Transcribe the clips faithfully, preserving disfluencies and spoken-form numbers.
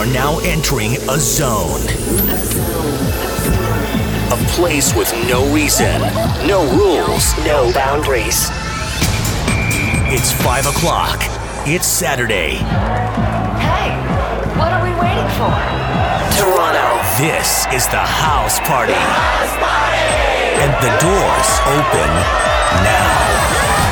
are now entering a zone. A place with no reason, no rules, no boundaries. It's five o'clock. It's Saturday. Hey, what are we waiting for? Toronto. This is the house party. The house party! And the doors open now.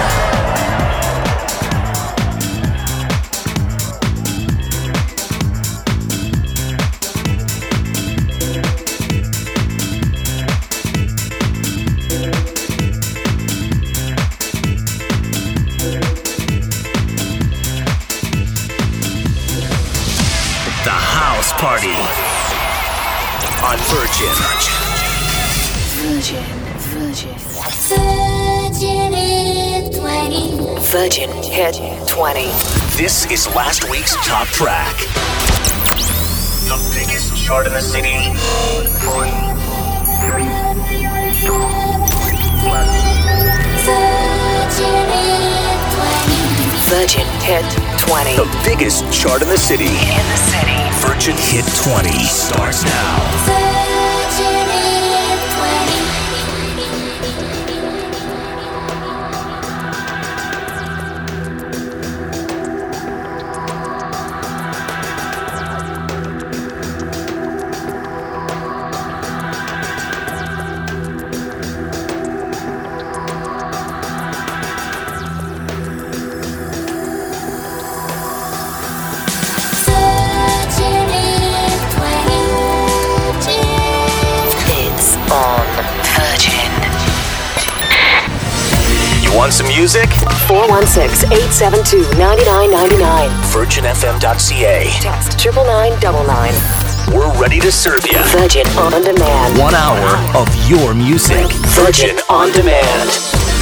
Party on Virgin. Virgin, Virgin. Virgin Hit twenty. Virgin Hit twenty. This is last week's top track. The biggest chart in the city. Virgin Hit twenty. The biggest chart in the city. In the city. Virgin Hit twenty starts now. Virgin Hit twenty. Want some music? four one six, eight seven two, nine nine nine nine. virgin f m dot c a. Text triple nine double nine. We're ready to serve you. Virgin On Demand. One hour of your music. Virgin On Demand.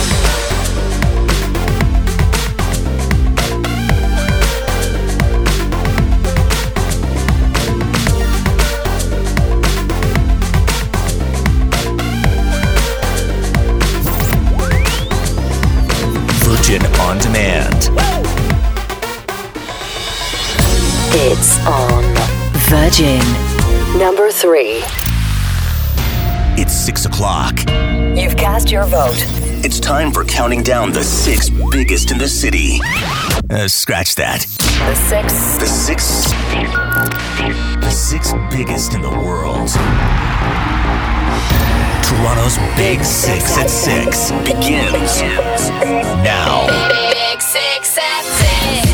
On Demand. It's on Virgin. Number three. It's six o'clock. You've cast your vote. It's time for counting down the six biggest in the city. Uh, scratch that. The six. The six. The six biggest in the world. Toronto's Big Six at Six begins now. Big Six at Six.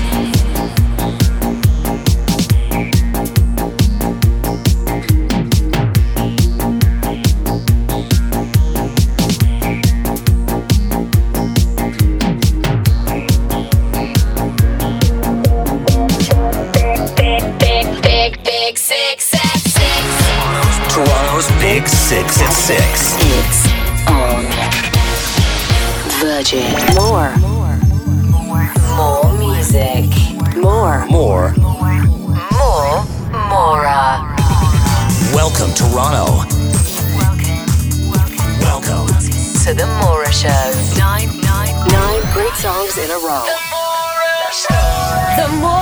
Big, big, big, big Six at Six. Toronto's Big Six at Six. It's on Virgin. More. More. More. More music. More. More. More. Mora. Welcome, Toronto. Welcome. To the Mora Show. Nine, nine, Nine great songs in a row. The Mora Show. The Mora